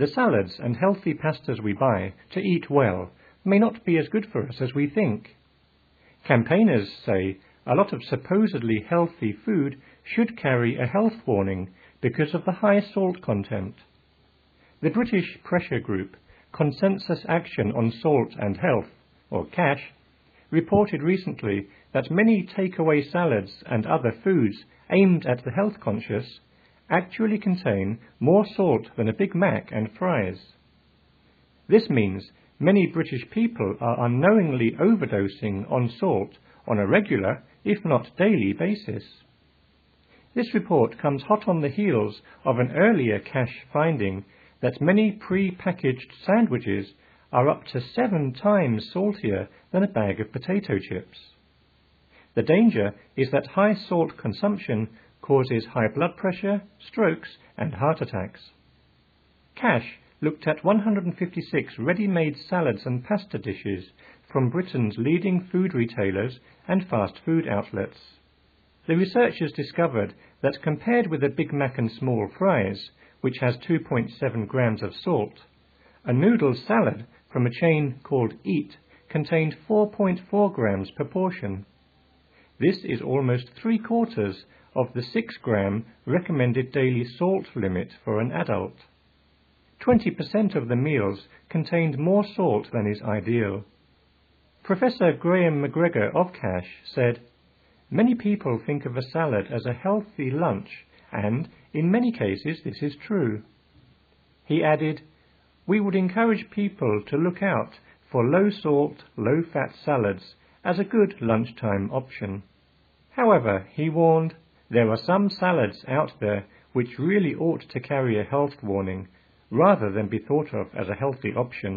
The salads and healthy pastas we buy to eat well may not be as good for us as we think. Campaigners say a lot of supposedly healthy food should carry a health warning because of the high salt content. The British pressure group Consensus Action on Salt and Health, or CASH, reported recently that many takeaway salads and other foods aimed at the health conscious actually contain more salt than a Big Mac and fries. This means many British people are unknowingly overdosing on salt on a regular, if not daily, basis. This report comes hot on the heels of an earlier CASH finding that many pre-packaged sandwiches are up to 7 times saltier than a bag of potato chips. The danger is that high salt consumption causes high blood pressure, strokes, and heart attacks. CASH looked at 156 ready-made salads and pasta dishes from Britain's leading food retailers and fast food outlets. The researchers discovered that compared with a Big Mac and small fries, which has 2.7 grams of salt, a noodle salad from a chain called Eat contained 4.4 grams per portion. This is almost 3/4 of the 6-gram recommended daily salt limit for an adult. 20% of the meals contained more salt than is ideal. Professor Graham McGregor of CASH said, "Many people think of a salad as a healthy lunch, and in many cases this is true." He added, "We would encourage people to look out for low-salt, low-fat salads as a good lunchtime option." However, he warned, there are some salads out there which really ought to carry a health warning, rather than be thought of as a healthy option.